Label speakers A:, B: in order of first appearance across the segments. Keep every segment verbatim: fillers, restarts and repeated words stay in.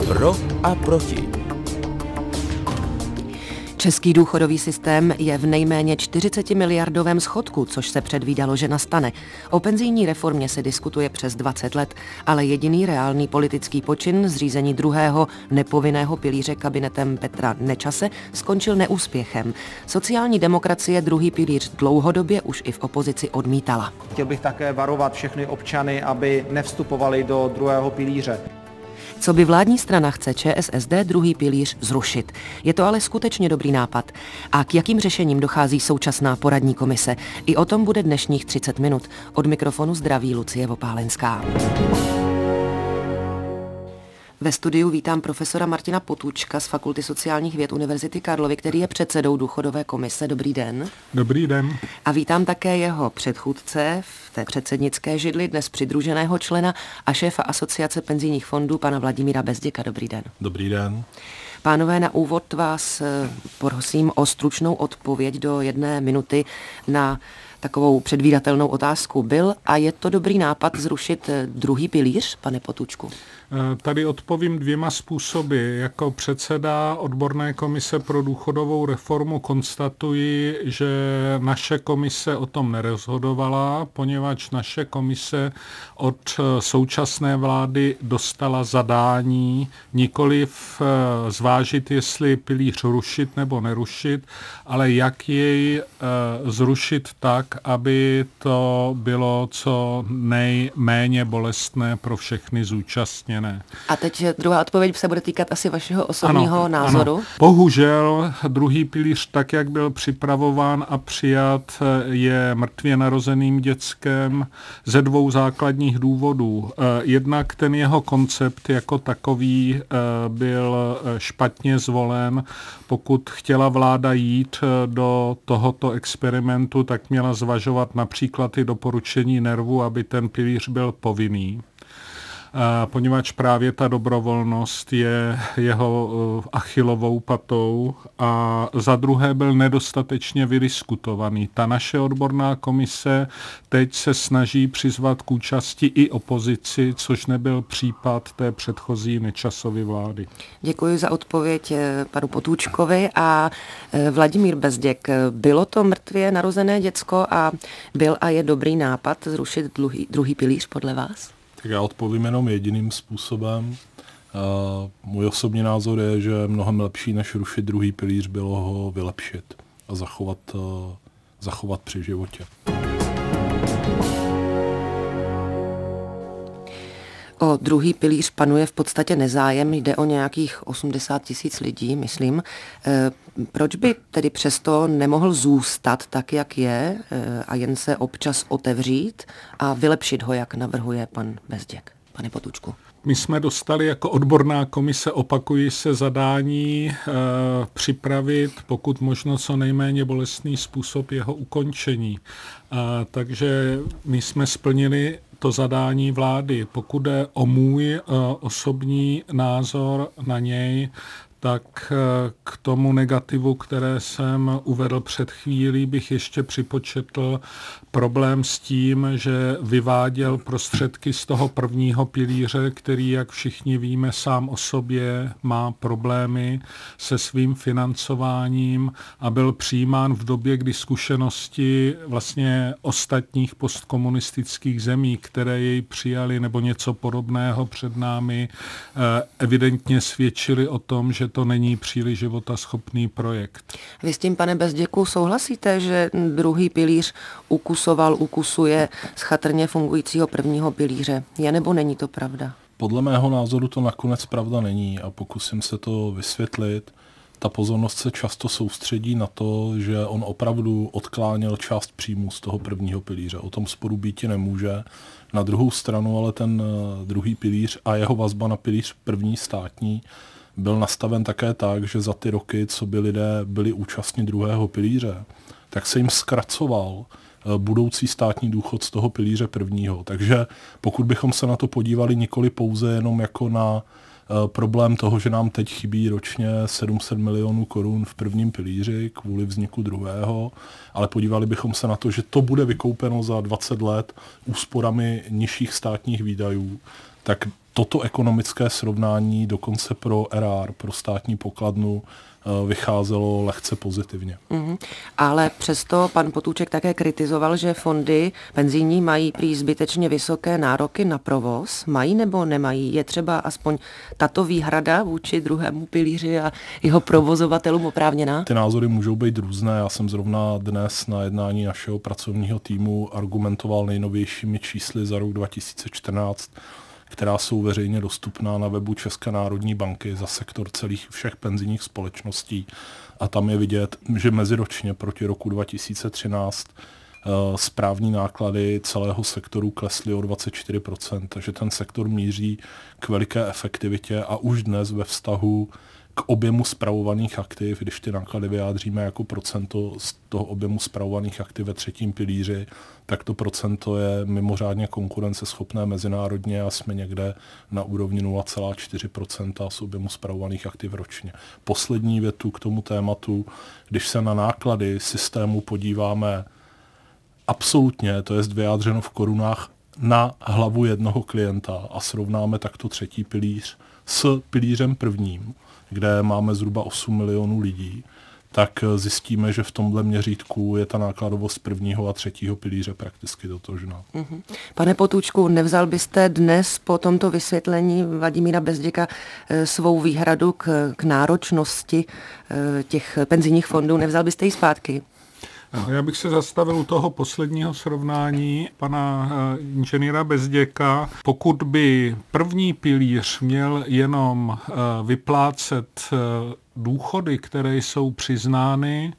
A: Pro a proti.
B: Český důchodový systém je v nejméně čtyřiceti miliardovém schodku, což se předvídalo, že nastane. O penzijní reformě se diskutuje přes dvacet let, ale jediný reálný politický počin zřízení druhého nepovinného pilíře kabinetem Petra Nečase skončil neúspěchem. Sociální demokracie druhý pilíř dlouhodobě už i v opozici odmítala.
C: Chtěl bych také varovat všechny občany, aby nevstupovali do druhého pilíře.
B: Co by vládní strana chce ČSSD druhý pilíř zrušit. Je to ale skutečně dobrý nápad. A k jakým řešením dochází současná poradní komise? I o tom bude dnešních třicet minut. Od mikrofonu zdraví Lucie Vopálenská. Ve studiu vítám profesora Martina Potůčka z Fakulty sociálních věd Univerzity Karlovy, který je předsedou důchodové komise. Dobrý den.
D: Dobrý den.
B: A vítám také jeho předchůdce v té předsednické židli, dnes přidruženého člena a šéfa Asociace penzijních fondů, pana Vladimíra Bezděka. Dobrý den.
E: Dobrý den.
B: Pánové, na úvod vás prosím o stručnou odpověď do jedné minuty na takovou předvídatelnou otázku. Byl a je to dobrý nápad zrušit druhý pilíř, pane Potůčku?
D: Tady odpovím dvěma způsoby. Jako předseda odborné komise pro důchodovou reformu konstatuji, že naše komise o tom nerozhodovala, poněvadž naše komise od současné vlády dostala zadání nikoliv zvážit, jestli pilíř rušit nebo nerušit, ale jak jej zrušit tak, aby to bylo co nejméně bolestné pro všechny zúčastněné. Ne.
B: A teď druhá odpověď se bude týkat asi vašeho osobního
D: ano,
B: názoru.
D: Ano. Bohužel druhý pilíř, tak jak byl připravován a přijat, je mrtvě narozeným dětskem ze dvou základních důvodů. Jednak ten jeho koncept jako takový byl špatně zvolen. Pokud chtěla vláda jít do tohoto experimentu, tak měla zvažovat například i doporučení NERVu, aby ten pilíř byl povinný. Poněvadž právě ta dobrovolnost je jeho achillovou patou a za druhé byl nedostatečně vydiskutovaný. Ta naše odborná komise teď se snaží přizvat k účasti i opozici, což nebyl případ té předchozí Nečasovy vlády.
B: Děkuji za odpověď panu Potůčkovi a Vladimír Bezděk. Bylo to mrtvě narozené děcko a byl a je dobrý nápad zrušit druhý, druhý pilíř podle vás?
E: Tak já odpovím jenom jediným způsobem. Uh, můj osobní názor je, že mnohem lepší, než rušit druhý pilíř, bylo ho vylepšit a zachovat, uh, zachovat při životě.
B: O druhý pilíř panuje v podstatě nezájem, jde o nějakých osmdesát tisíc lidí, myslím. E, proč by tedy přesto nemohl zůstat tak, jak je e, a jen se občas otevřít a vylepšit ho, jak navrhuje pan Bezděk? Pane Potůčku.
D: My jsme dostali jako odborná komise, opakují se, zadání e, připravit pokud možno co nejméně bolestný způsob jeho ukončení. E, takže my jsme splnili to zadání vlády. Pokud jde o můj e, osobní názor na něj, tak k tomu negativu, které jsem uvedl před chvílí, bych ještě připočetl problém s tím, že vyváděl prostředky z toho prvního pilíře, který, jak všichni víme, sám o sobě má problémy se svým financováním a byl přijímán v době, kdy zkušenosti vlastně ostatních postkomunistických zemí, které jej přijali nebo něco podobného před námi, evidentně svědčily o tom, že to není příliš životaschopný projekt.
B: Vy s tím, pane Bezděku, souhlasíte, že druhý pilíř ukusoval, ukusuje z chatrně fungujícího prvního pilíře? Je nebo není to pravda?
E: Podle mého názoru to nakonec pravda není a pokusím se to vysvětlit. Ta pozornost se často soustředí na to, že on opravdu odkláněl část příjmů z toho prvního pilíře. O tom sporu býti nemůže. Na druhou stranu ale ten druhý pilíř a jeho vazba na pilíř první státní byl nastaven také tak, že za ty roky, co by lidé byli účastní druhého pilíře, tak se jim zkracoval budoucí státní důchod z toho pilíře prvního. Takže pokud bychom se na to podívali nikoli pouze jenom jako na problém toho, že nám teď chybí ročně sedm set milionů korun v prvním pilíři kvůli vzniku druhého, ale podívali bychom se na to, že to bude vykoupeno za dvacet let úsporami nižších státních výdajů, tak toto ekonomické srovnání dokonce pro R R, pro státní pokladnu, vycházelo lehce pozitivně.
B: Mm-hmm. Ale přesto pan Potůček také kritizoval, že fondy penzijní mají prý zbytečně vysoké nároky na provoz. Mají nebo nemají? Je třeba aspoň tato výhrada vůči druhému pilíři a jeho provozovatelům oprávněná?
E: Ty názory můžou být různé. Já jsem zrovna dnes na jednání našeho pracovního týmu argumentoval nejnovějšími čísly za rok dva tisíce čtrnáct, která jsou veřejně dostupná na webu České národní banky za sektor celých všech penzijních společností. A tam je vidět, že meziročně proti roku dva tisíce třináct správní náklady celého sektoru klesly o dvacet čtyři procent, takže ten sektor míří k veliké efektivitě a už dnes ve vztahu k objemu spravovaných aktiv, když ty náklady vyjádříme jako procento z toho objemu spravovaných aktiv ve třetím pilíři, tak to procento je mimořádně konkurenceschopné mezinárodně a jsme někde na úrovni nula celá čtyři procenta z objemu spravovaných aktiv ročně. Poslední větu k tomu tématu, když se na náklady systému podíváme absolutně, to je vyjádřeno v korunách, na hlavu jednoho klienta a srovnáme takto třetí pilíř s pilířem prvním, kde máme zhruba osm milionů lidí, tak zjistíme, že v tomhle měřítku je ta nákladovost prvního a třetího pilíře prakticky totožná.
B: Mm-hmm. Pane Potůčku, nevzal byste dnes po tomto vysvětlení Vladimíra Bezděka svou výhradu k, k náročnosti těch penzijních fondů, nevzal byste ji zpátky?
D: Já bych se zastavil u toho posledního srovnání pana inženýra Bezděka. Pokud by první pilíř měl jenom vyplácet důchody, které jsou přiznány,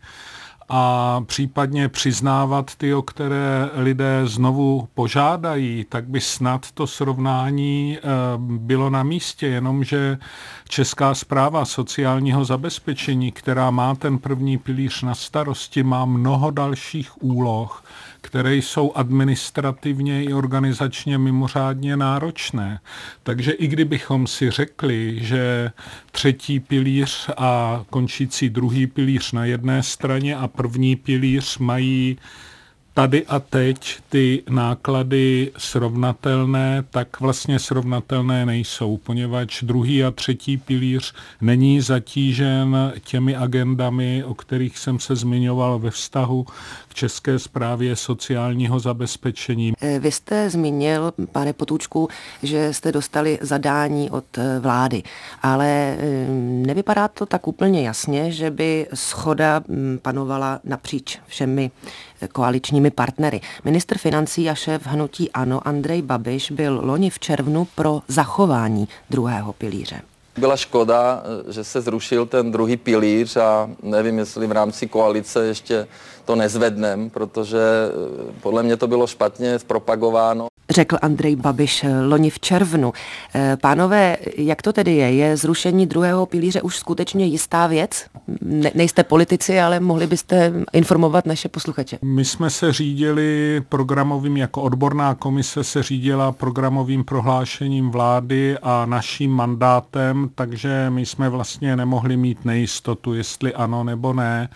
D: a případně přiznávat ty, o které lidé znovu požádají, tak by snad to srovnání bylo na místě, jenomže Česká správa sociálního zabezpečení, která má ten první pilíř na starosti, má mnoho dalších úloh, které jsou administrativně i organizačně mimořádně náročné. Takže i kdybychom si řekli, že třetí pilíř a končící druhý pilíř na jedné straně a první pilíř mají tady a teď ty náklady srovnatelné, tak vlastně srovnatelné nejsou, poněvadž druhý a třetí pilíř není zatížen těmi agendami, o kterých jsem se zmiňoval ve vztahu k České správě sociálního zabezpečení.
B: Vy jste zmínil, pane Potůčku, že jste dostali zadání od vlády, ale nevypadá to tak úplně jasně, že by shoda panovala napříč všemi koaličními partnery. Ministr financí a šéf hnutí ANO Andrej Babiš byl loni v červnu pro zachování druhého pilíře.
A: Byla škoda, že se zrušil ten druhý pilíř a nevím, jestli v rámci koalice ještě to nezvednem, protože podle mě to bylo špatně zpropagováno.
B: Řekl Andrej Babiš loni v červnu. Pánové, jak to tedy je? Je zrušení druhého pilíře už skutečně jistá věc? Ne, nejste politici, ale mohli byste informovat naše posluchače.
D: My jsme se řídili programovým, jako odborná komise se řídila programovým prohlášením vlády a naším mandátem, takže my jsme vlastně nemohli mít nejistotu, jestli ano nebo ne.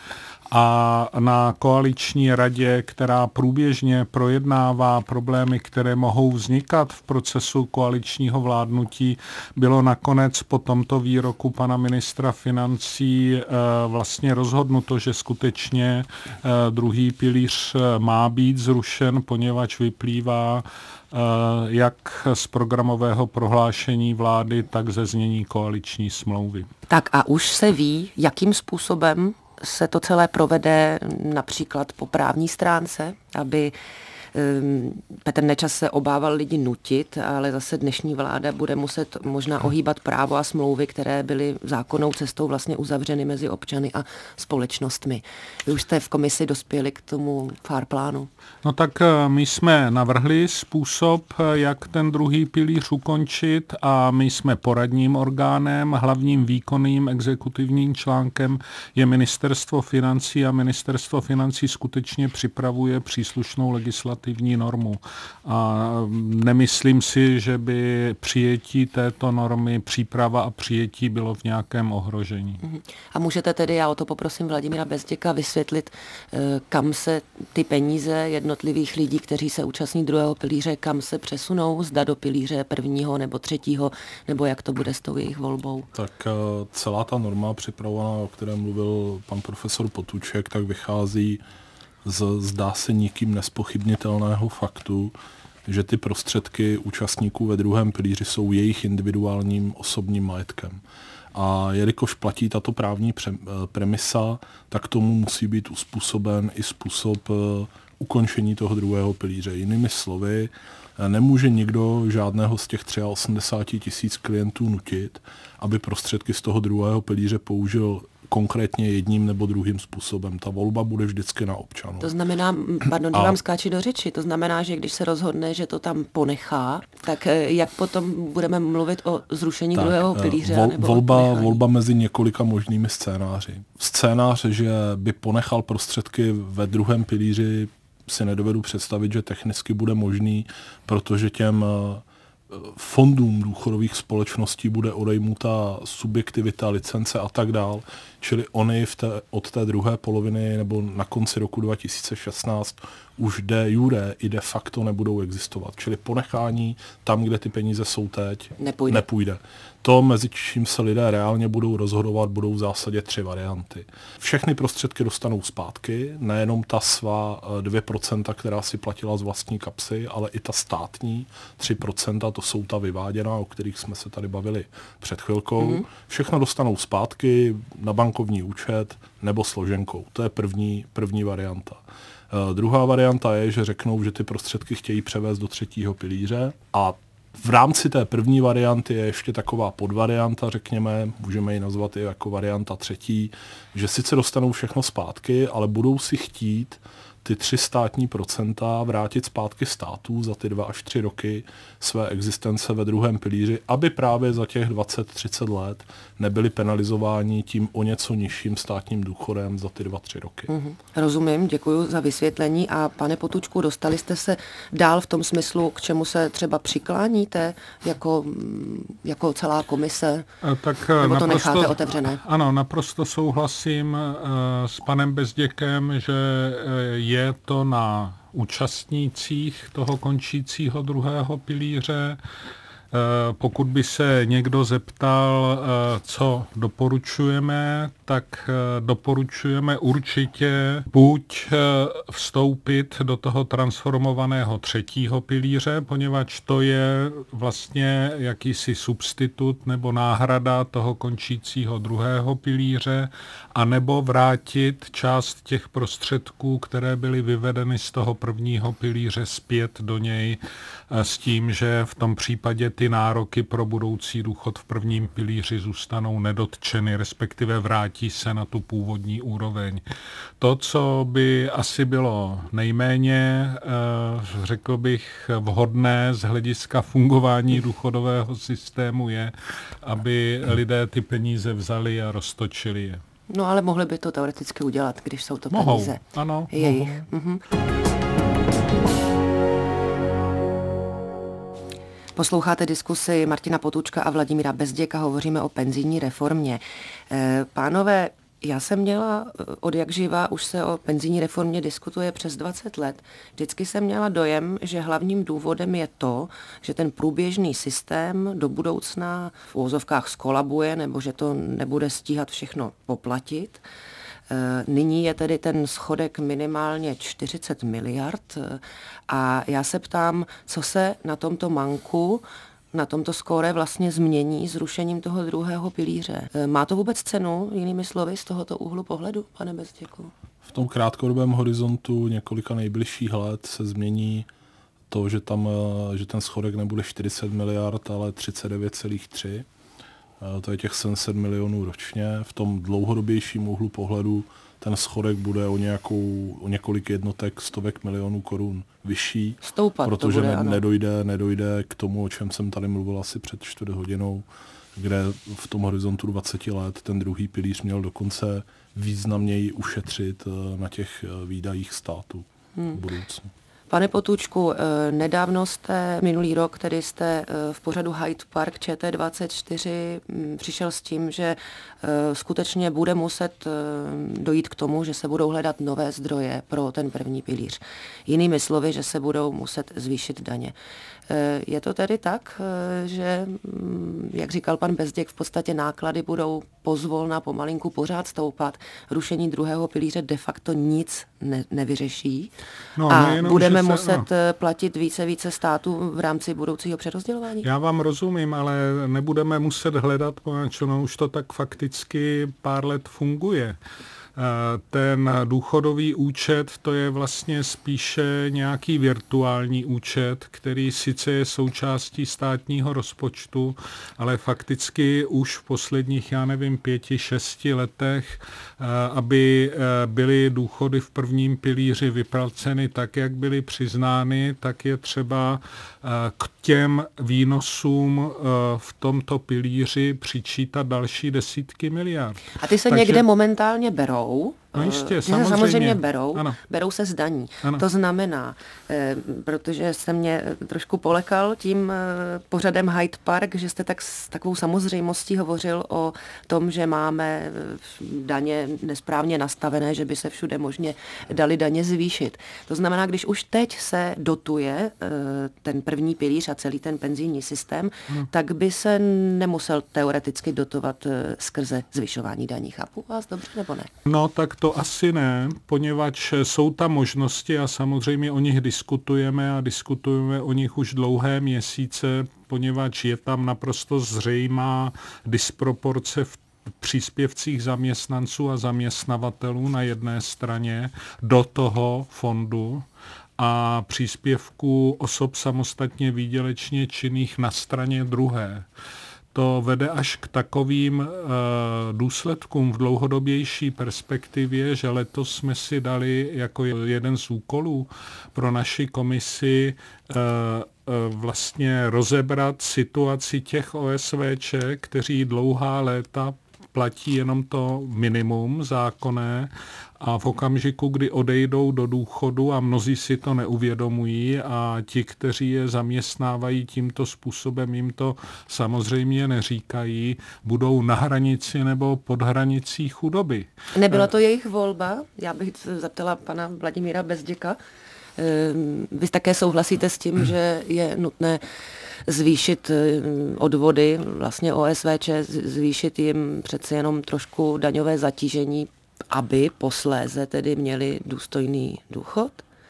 D: A na koaliční radě, která průběžně projednává problémy, které mohou vznikat v procesu koaličního vládnutí, bylo nakonec po tomto výroku pana ministra financí vlastně rozhodnuto, že skutečně druhý pilíř má být zrušen, poněvadž vyplývá jak z programového prohlášení vlády, tak ze znění koaliční smlouvy.
B: Tak a už se ví, jakým způsobem se to celé provede například po právní stránce, aby Petr Nečas se obával lidi nutit, ale zase dnešní vláda bude muset možná ohýbat právo a smlouvy, které byly zákonnou cestou vlastně uzavřeny mezi občany a společnostmi. Vy už jste v komisi dospěli k tomu fair plánu.
D: No tak my jsme navrhli způsob, jak ten druhý pilíř ukončit a my jsme poradním orgánem, hlavním výkonným exekutivním článkem je Ministerstvo financí a Ministerstvo financí skutečně připravuje příslušnou legislativu legislativní normu. A nemyslím si, že by přijetí této normy, příprava a přijetí bylo v nějakém ohrožení.
B: A můžete tedy, já o to poprosím Vladimíra Bezděka, vysvětlit, kam se ty peníze jednotlivých lidí, kteří se účastní druhého pilíře, kam se přesunou, zda do pilíře prvního nebo třetího, nebo jak to bude s tou jejich volbou?
E: Tak celá ta norma připravovaná, o které mluvil pan profesor Potůček, tak vychází z, zdá se nikým nespochybnitelného faktu, že ty prostředky účastníků ve druhém pilíři jsou jejich individuálním osobním majetkem. A jelikož platí tato právní pře- premisa, tak tomu musí být uspůsoben i způsob ukončení toho druhého pilíře. Jinými slovy, nemůže nikdo žádného z těch osmdesáti třech tisíc klientů nutit, aby prostředky z toho druhého pilíře použil konkrétně jedním nebo druhým způsobem. Ta volba bude vždycky na občanu.
B: To znamená, pardon, že vám skáči do řeči, to znamená, že když se rozhodne, že to tam ponechá, tak jak potom budeme mluvit o zrušení tak, druhého pilíře?
E: Vol,
B: nebo
E: volba, volba mezi několika možnými scénáři. Scénář, že by ponechal prostředky ve druhém pilíři, si nedovedu představit, že technicky bude možný, protože těm fondům důchodových společností bude odejmuta subjektivita, licence a tak dál. Čili oni v té, od té druhé poloviny nebo na konci roku dva tisíce šestnáct už de jure i de facto nebudou existovat. Čili ponechání tam, kde ty peníze jsou teď,
B: nepůjde.
E: nepůjde. To, mezi čím se lidé reálně budou rozhodovat, budou v zásadě tři varianty. Všechny prostředky dostanou zpátky, nejenom ta svá dvě procenta, která si platila z vlastní kapsy, ale i ta státní tři procenta, to jsou ta vyváděná, o kterých jsme se tady bavili před chvilkou. Mm-hmm. Všechno dostanou zpátky na bankovní účet nebo složenkou. To je první, první varianta. Uh, druhá varianta je, že řeknou, že ty prostředky chtějí převést do třetího pilíře a v rámci té první varianty je ještě taková podvarianta, řekněme, můžeme ji nazvat i jako varianta třetí, že sice dostanou všechno zpátky, ale budou si chtít ty tři státní procenta vrátit zpátky státu za ty dva až tři roky své existence ve druhém pilíři, aby právě za těch dvacet třicet let nebyli penalizováni tím o něco nižším státním důchodem za ty dva tři roky.
B: Mm-hmm. Rozumím, děkuji za vysvětlení. A pane Potůčku, dostali jste se dál v tom smyslu, k čemu se třeba přikláníte jako, jako celá komise?
D: Tak
B: nebo
D: naprosto,
B: to necháte otevřené?
D: Ano, naprosto souhlasím uh, s panem Bezděkem, že uh, je to na účastnících toho končícího druhého pilíře. Pokud by se někdo zeptal, co doporučujeme, tak doporučujeme určitě buď vstoupit do toho transformovaného třetího pilíře, poněvadž to je vlastně jakýsi substitut nebo náhrada toho končícího druhého pilíře, anebo vrátit část těch prostředků, které byly vyvedeny z toho prvního pilíře zpět do něj s tím, že v tom případě ty nároky pro budoucí důchod v prvním pilíři zůstanou nedotčeny, respektive vrátí se na tu původní úroveň. To, co by asi bylo nejméně, řekl bych, vhodné z hlediska fungování důchodového systému je, aby lidé ty peníze vzali a roztočili je.
B: No ale mohli by to teoreticky udělat, když jsou to
D: mohou,
B: peníze
D: ano,
B: jejich.
D: Mohou.
B: Mhm. Posloucháte diskusi Martina Potůčka a Vladimíra Bezděka, hovoříme o penzijní reformě. Pánové, já jsem měla od jak živa, už se o penzijní reformě diskutuje přes dvacet let. Vždycky jsem měla dojem, že hlavním důvodem je to, že ten průběžný systém do budoucna v uvozovkách skolabuje, nebo že to nebude stíhat všechno poplatit. Nyní je tedy ten schodek minimálně čtyřicet miliard a já se ptám, co se na tomto manku, na tomto skóre vlastně změní zrušením toho druhého pilíře. Má to vůbec cenu, jinými slovy, z tohoto úhlu pohledu, pane Bezděku?
E: V tom krátkodobém horizontu několika nejbližších let se změní to, že, tam, že ten schodek nebude čtyřicet miliard, ale třicet devět celá tři. To je těch sedm set milionů ročně. V tom dlouhodobějším úhlu pohledu ten schodek bude o, nějakou, o několik jednotek stovek milionů korun vyšší,
B: Stoupat
E: protože
B: to bude,
E: ne, nedojde, nedojde k tomu, o čem jsem tady mluvil asi před čtvrt hodinou, kde v tom horizontu dvacet let ten druhý pilíř měl dokonce významněji ušetřit na těch výdajích státu hmm. v budoucnu.
B: Pane Potůčku, nedávno jste, minulý rok, tedy jste v pořadu Hyde Park Č T dvacet čtyři přišel s tím, že skutečně bude muset dojít k tomu, že se budou hledat nové zdroje pro ten první pilíř. Jinými slovy, že se budou muset zvýšit daně. Je to tedy tak, že, jak říkal pan Bezděk, v podstatě náklady budou pozvolna pomalinku pořád stoupat. Rušení druhého pilíře de facto nic ne, nevyřeší
D: no,
B: a
D: nejenom,
B: budeme
D: se,
B: muset
D: no.
B: platit více více států v rámci budoucího přerozdělování?
D: Já vám rozumím, ale nebudeme muset hledat, poněvadž no, už to tak fakticky pár let funguje. Ten důchodový účet, to je vlastně spíše nějaký virtuální účet, který sice je součástí státního rozpočtu, ale fakticky už v posledních, já nevím, pěti, šesti letech, aby byly důchody v prvním pilíři vyplaceny tak, jak byly přiznány, tak je třeba k těm výnosům v tomto pilíři přičítat další desítky miliard.
B: A ty se
D: Takže
B: někde momentálně berou?
D: No jistě,
B: samozřejmě. samozřejmě berou,
D: ano.
B: berou se z daní.
D: Ano.
B: To znamená, eh, protože jste mě trošku polekal tím eh, pořadem Hyde Park, že jste tak s takovou samozřejmostí hovořil o tom, že máme daně nesprávně nastavené, že by se všude možně dali daně zvýšit. To znamená, když už teď se dotuje eh, ten první pilíř a celý ten penzijní systém, ano. tak by se nemusel teoreticky dotovat eh, skrze zvyšování daní. Chápu vás dobře nebo ne?
D: No tak to asi ne, poněvadž jsou tam možnosti a samozřejmě o nich diskutujeme a diskutujeme o nich už dlouhé měsíce, poněvadž je tam naprosto zřejmá disproporce v příspěvcích zaměstnanců a zaměstnavatelů na jedné straně do toho fondu a příspěvků osob samostatně výdělečně činných na straně druhé. To vede až k takovým e, důsledkům v dlouhodobější perspektivě, že letos jsme si dali jako jeden z úkolů pro naši komisi e, e, vlastně rozebrat situaci těch O S V Č, kteří dlouhá léta platí jenom to minimum zákonné a v okamžiku, kdy odejdou do důchodu a mnozí si to neuvědomují a ti, kteří je zaměstnávají tímto způsobem, jim to samozřejmě neříkají, budou na hranici nebo pod hranicí chudoby.
B: Nebyla to jejich volba? Já bych zeptala pana Vladimíra Bezděka. Vy také souhlasíte s tím, že je nutné zvýšit odvody vlastně O S V Č, zvýšit jim přece jenom trošku daňové zatížení, aby posléze tedy měli důstojný důchod?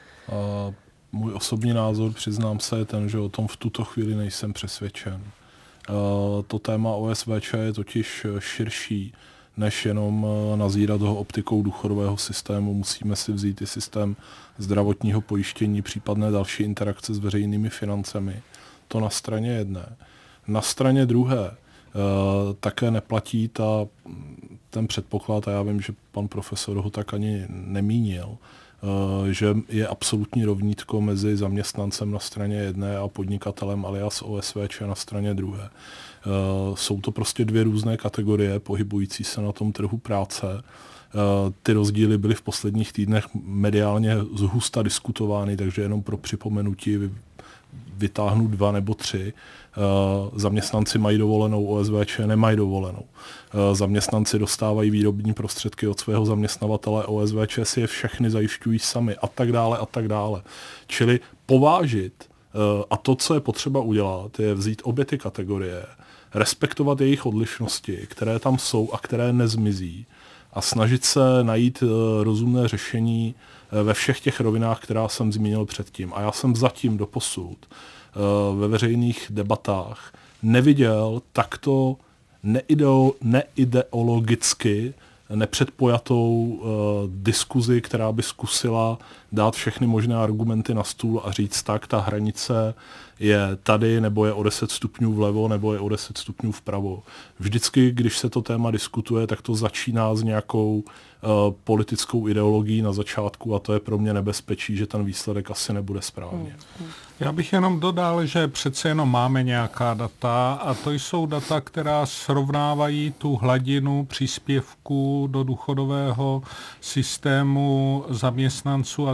E: A můj osobní názor, přiznám se, je ten, že o tom v tuto chvíli nejsem přesvědčen. A to téma O S V Č je totiž širší, než jenom nazírat ho optikou důchodového systému. Musíme si vzít i systém zdravotního pojištění, případné další interakce s veřejnými financemi. To na straně jedné. Na straně druhé e, také neplatí ta, ten předpoklad, a já vím, že pan profesor ho tak ani nemínil, e, že je absolutní rovnítko mezi zaměstnancem na straně jedné a podnikatelem alias O S V Č na straně druhé. E, jsou to prostě dvě různé kategorie pohybující se na tom trhu práce. E, ty rozdíly byly v posledních týdnech mediálně zhusta diskutovány, takže jenom pro připomenutí vytáhnu dva nebo tři. Uh, zaměstnanci mají dovolenou, O S V Č nemají dovolenou. Uh, zaměstnanci dostávají výrobní prostředky od svého zaměstnavatele, O S V Č si je všechny zajišťují sami a tak dále a tak dále. Čili povážit uh, a to, co je potřeba udělat, je vzít obě ty kategorie, respektovat jejich odlišnosti, které tam jsou a které nezmizí a snažit se najít uh, rozumné řešení ve všech těch rovinách, která jsem zmínil předtím. A já jsem zatím doposud ve veřejných debatách neviděl takto neideo, neideologicky nepředpojatou uh, diskuzi, která by zkusila dát všechny možné argumenty na stůl a říct tak, ta hranice je tady, nebo je o deset stupňů vlevo, nebo je o deset stupňů vpravo. Vždycky, když se to téma diskutuje, tak to začíná s nějakou uh, politickou ideologií na začátku a to je pro mě nebezpečí, že ten výsledek asi nebude správně.
D: Já bych jenom dodal, že přece jenom máme nějaká data a to jsou data, která srovnávají tu hladinu příspěvků do důchodového systému zaměstnanců a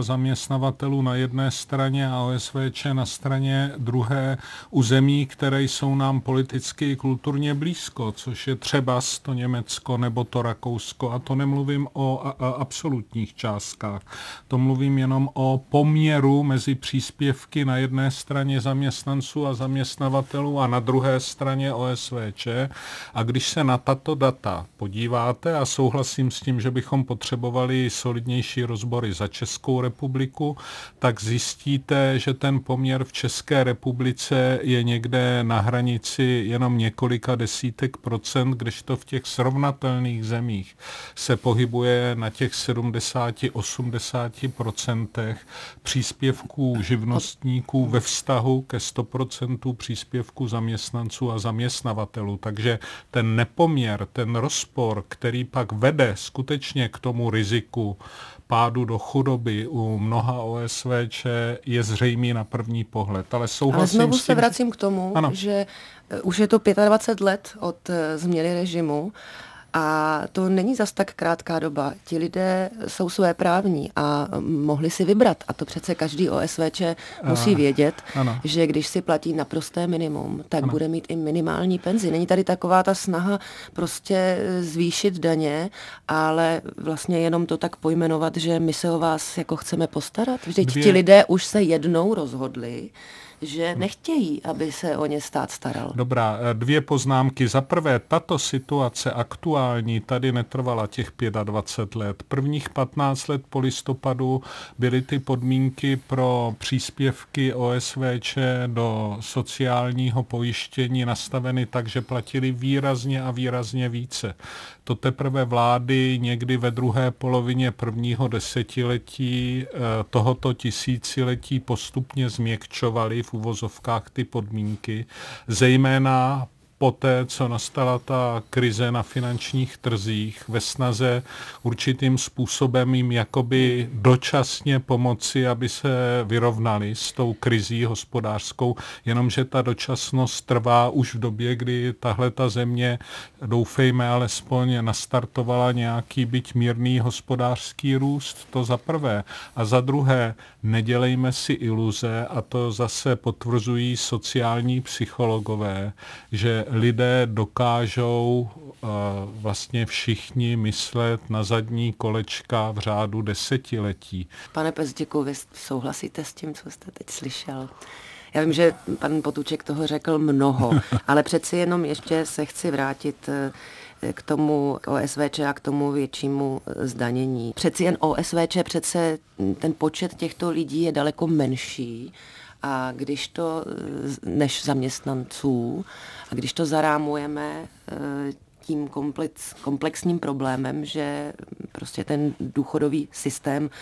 D: zaměstnavatelů na jedné straně a O S V Č na straně druhé u zemí, které jsou nám politicky i kulturně blízko, což je třeba to Německo nebo to Rakousko. A to nemluvím o a, a absolutních částkách. To mluvím jenom o poměru mezi příspěvky na jedné straně zaměstnanců a zaměstnavatelů a na druhé straně O S V Č. A když se na tato data podíváte, a souhlasím s tím, že bychom potřebovali solidnější rozbory za Českou republiku, tak zjistíte, že ten poměr v České republice je někde na hranici jenom několika desítek procent, kdežto v těch srovnatelných zemích se pohybuje na těch sedmdesát až osmdesát procentech příspěvků živnostníků ve vztahu ke sto procent příspěvků zaměstnanců a zaměstnavatelů. Takže ten nepoměr, ten rozpor, který pak vede skutečně k tomu riziku pádu do chudoby u mnoha O S V Č, je zřejmý na první pohled. Ale souhlasím
B: Ale znovu
D: s tím,
B: se vracím k tomu,
D: ano.
B: že už je to dvacet pět let od změny režimu a to není zas tak krátká doba. Ti lidé jsou svéprávní a mohli si vybrat. A to přece každý O S V Č musí vědět,
D: ano.
B: že když si platí naprosté minimum, tak
D: ano.
B: bude mít i minimální penzi. Není tady taková ta snaha prostě zvýšit daně, ale vlastně jenom to tak pojmenovat, že my se o vás jako chceme postarat. Vždyť
D: Dvě...
B: ti lidé už se jednou rozhodli, že nechtějí, aby se o ně stát staral.
D: Dobrá, dvě poznámky. Za prvé, tato situace aktuální tady netrvala těch dvacet pět let. Prvních patnáct let po listopadu byly ty podmínky pro příspěvky O S V Č do sociálního pojištění nastaveny tak, že platili výrazně a výrazně více. To teprve vlády někdy ve druhé polovině prvního desetiletí tohoto tisíciletí postupně změkčovaly v uvozovkách ty podmínky, zejména poté, co nastala ta krize na finančních trzích, ve snaze určitým způsobem jim jakoby dočasně pomoci, aby se vyrovnali s tou krizí hospodářskou, jenomže ta dočasnost trvá už v době, kdy tahle ta země, doufejme alespoň, nastartovala nějaký byť mírný hospodářský růst, to za prvé. A za druhé, nedělejme si iluze, a to zase potvrzují sociální psychologové, že lidé dokážou uh, vlastně všichni myslet na zadní kolečka v řádu desetiletí.
B: Pane Pezděku, vy souhlasíte s tím, co jste teď slyšel? Já vím, že pan Potůček toho řekl mnoho, ale přeci jenom ještě se chci vrátit k tomu k O S V Č a k tomu většímu zdanění. Přeci jen O S V Č, přece ten počet těchto lidí je daleko menší, a když to, než zaměstnanců, a když to zarámujeme tím komplex, komplexním problémem, že prostě ten důchodový systém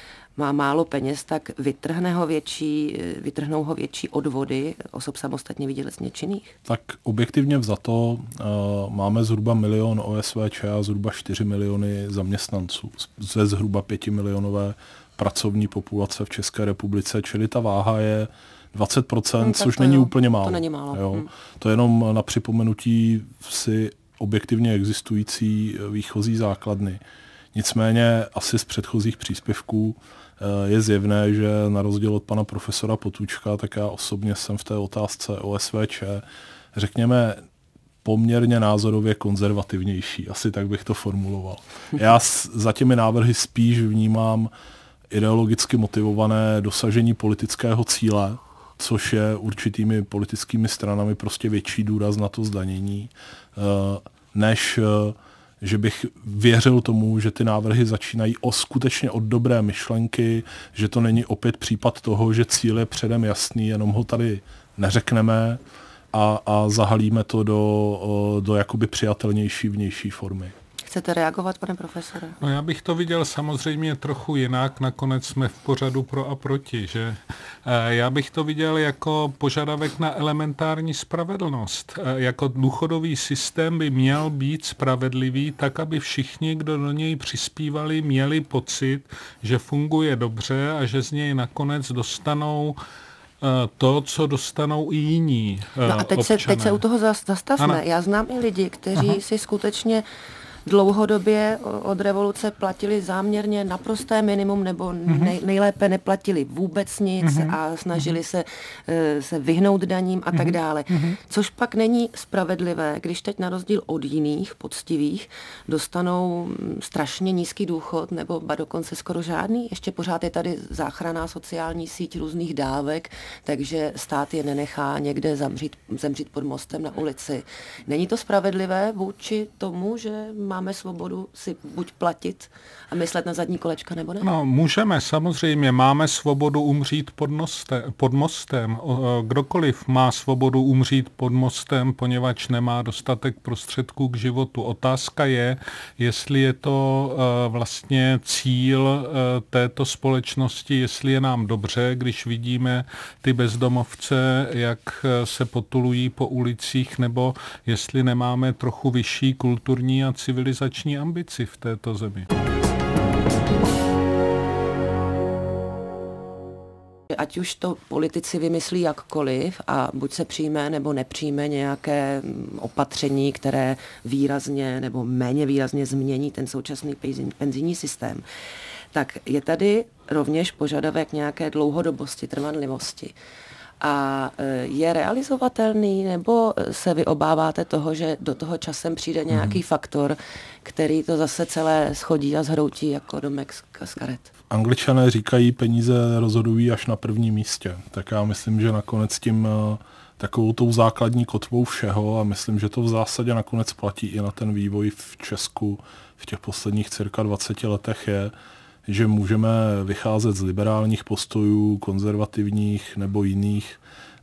B: má málo peněz, tak vytrhne ho větší, vytrhnou ho větší odvody osob samostatně výdělečně činných.
E: Tak objektivně vzato uh, máme zhruba milion O S V Č a zhruba čtyři miliony zaměstnanců ze zhruba pětimilionové pracovní populace v České republice, čili ta váha je dvacet procent, hmm, což není
B: jo,
E: úplně málo.
B: To není málo.
E: Jo.
B: Hmm.
E: To je jenom na připomenutí si objektivně existující výchozí základny. Nicméně asi z předchozích příspěvků je zjevné, že na rozdíl od pana profesora Potůčka, tak já osobně jsem v té otázce O S V Č, řekněme, poměrně názorově konzervativnější. Asi tak bych to formuloval. Já za těmi návrhy spíš vnímám ideologicky motivované dosažení politického cíle, což je určitými politickými stranami prostě větší důraz na to zdanění, než že bych věřil tomu, že ty návrhy začínají o skutečně od dobré myšlenky, že to není opět případ toho, že cíl je předem jasný, jenom ho tady neřekneme a, a zahalíme to do, do jakoby přijatelnější vnější formy.
B: Chcete reagovat, pane profesore?
D: No, já bych to viděl samozřejmě trochu jinak, nakonec jsme v pořadu pro a proti, že já bych to viděl jako požadavek na elementární spravedlnost. Jako důchodový systém by měl být spravedlivý tak, aby všichni, kdo do něj přispívali, měli pocit, že funguje dobře a že z něj nakonec dostanou to, co dostanou i jiní
B: No a teď se, teď se u toho zastavme.
D: Ano.
B: Já znám i lidi, kteří Aha. si skutečně dlouhodobě od revoluce platili záměrně naprosté minimum nebo nej, nejlépe neplatili vůbec nic mm-hmm. a snažili se, se vyhnout daním a mm-hmm. tak dále. Mm-hmm. Což pak není spravedlivé, když teď na rozdíl od jiných poctivých dostanou strašně nízký důchod nebo ba dokonce skoro žádný. Ještě pořád je tady záchranná sociální síť různých dávek, takže stát je nenechá někde zemřít, zemřít pod mostem na ulici. Není to spravedlivé vůči tomu, že máme svobodu si buď platit a myslet na zadní kolečka, nebo ne?
D: No, můžeme, samozřejmě. Máme svobodu umřít pod, noste, pod mostem. Kdokoliv má svobodu umřít pod mostem, poněvadž nemá dostatek prostředků k životu. Otázka je, jestli je to uh, vlastně cíl uh, této společnosti, jestli je nám dobře, když vidíme ty bezdomovce, jak se potulují po ulicích, nebo jestli nemáme trochu vyšší kulturní a civilizační ambici v této zemi.
B: Ať už to politici vymyslí jakkoliv a buď se přijme nebo nepřijme nějaké opatření, které výrazně nebo méně výrazně změní ten současný penzijní systém, tak je tady rovněž požadavek nějaké dlouhodobosti, trvanlivosti. A je realizovatelný, nebo se vy obáváte toho, že do toho časem přijde nějaký hmm. faktor, který to zase celé schodí a zhroutí jako domek z karet?
E: Angličané říkají, peníze rozhodují až na prvním místě. Tak já myslím, že nakonec tím takovou tou základní kotvou všeho, a myslím, že to v zásadě nakonec platí i na ten vývoj v Česku v těch posledních cirka dvaceti letech, je, že můžeme vycházet z liberálních postojů, konzervativních nebo jiných,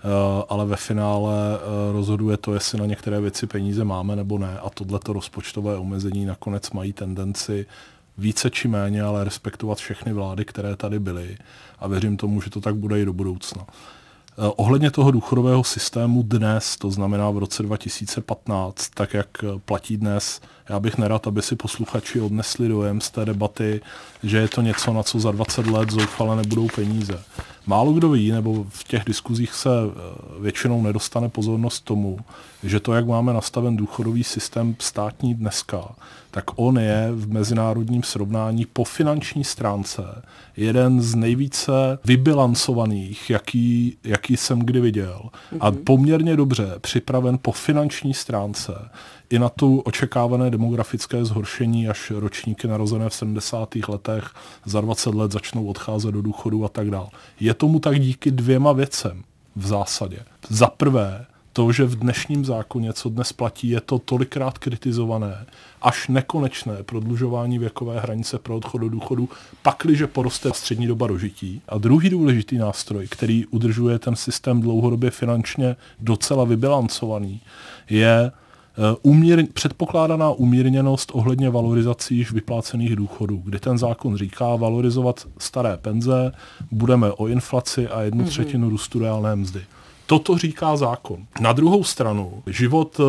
E: ale ve finále rozhoduje to, jestli na některé věci peníze máme nebo ne, a tohleto rozpočtové omezení nakonec mají tendenci více či méně, ale respektovat všechny vlády, které tady byly, a věřím tomu, že to tak bude i do budoucna. Ohledně toho důchodového systému dnes, to znamená v roce dva tisíce patnáct, tak jak platí dnes, já bych nerad, aby si posluchači odnesli dojem z té debaty, že je to něco, na co za dvacet let zoufale nebudou peníze. Málo kdo ví, nebo v těch diskuzích se většinou nedostane pozornost tomu, že to, jak máme nastaven důchodový systém státní dneska, tak on je v mezinárodním srovnání po finanční stránce jeden z nejvíce vybilancovaných, jaký, jaký jsem kdy viděl. Mm-hmm. A poměrně dobře připraven po finanční stránce i na tu očekávané demografické zhoršení, až ročníky narozené v sedmdesátých letech za dvacet let začnou odcházet do důchodu a tak dále. Je tomu tak díky dvěma věcem v zásadě. Za prvé, to, že v dnešním zákoně, co dnes platí, je to tolikrát kritizované, až nekonečné prodlužování věkové hranice pro odchod do důchodu, pakliže poroste střední doba dožití. A druhý důležitý nástroj, který udržuje ten systém dlouhodobě finančně docela vybilancovaný, je Umír, předpokládaná umírněnost ohledně valorizací již vyplácených důchodů, kdy ten zákon říká valorizovat staré penze, budeme o inflaci a jednu třetinu růstu reálné mzdy. Toto říká zákon. Na druhou stranu, život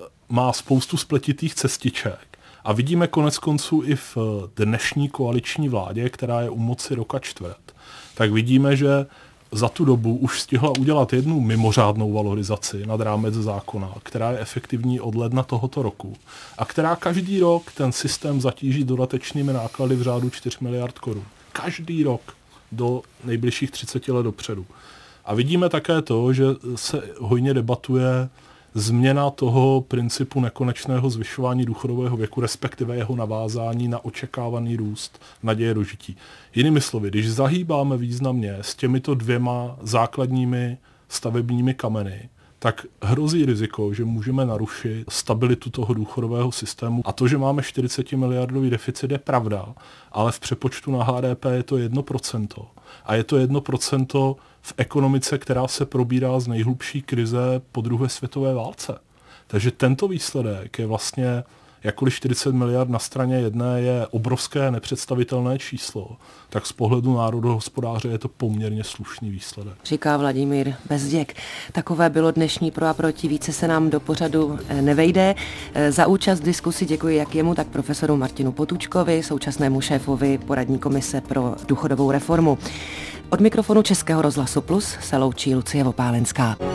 E: má spoustu spletitých cestiček a vidíme konec konců i v dnešní koaliční vládě, která je u moci roka čtvrt, tak vidíme, že za tu dobu už stihla udělat jednu mimořádnou valorizaci nad rámec zákona, která je efektivní od ledna tohoto roku a která každý rok ten systém zatíží dodatečnými náklady v řádu čtyři miliard korun. Každý rok do nejbližších třiceti let dopředu. A vidíme také to, že se hojně debatuje změna toho principu nekonečného zvyšování důchodového věku, respektive jeho navázání na očekávaný růst naděje dožití. Jinými slovy, když zahýbáme významně s těmito dvěma základními stavebními kameny, tak hrozí riziko, že můžeme narušit stabilitu toho důchodového systému. A to, že máme čtyřicetmiliardový deficit, je pravda, ale v přepočtu na H D P je to jedno procento. A je to jedno procento v ekonomice, která se probírá z nejhlubší krize po druhé světové válce. Takže tento výsledek je vlastně, jakkoliv čtyřicet miliard na straně jedné je obrovské nepředstavitelné číslo, tak z pohledu národohospodáře je to poměrně slušný výsledek.
B: Říká Vladimír Bezděk. Takové bylo dnešní Pro a proti, více se nám do pořadu nevejde. Za účast v diskusi děkuji jak jemu, tak profesoru Martinu Potůčkovi, současnému šéfovi poradní komise pro důchodovou reformu. Od mikrofonu Českého rozhlasu Plus se loučí Lucie Vopálenská.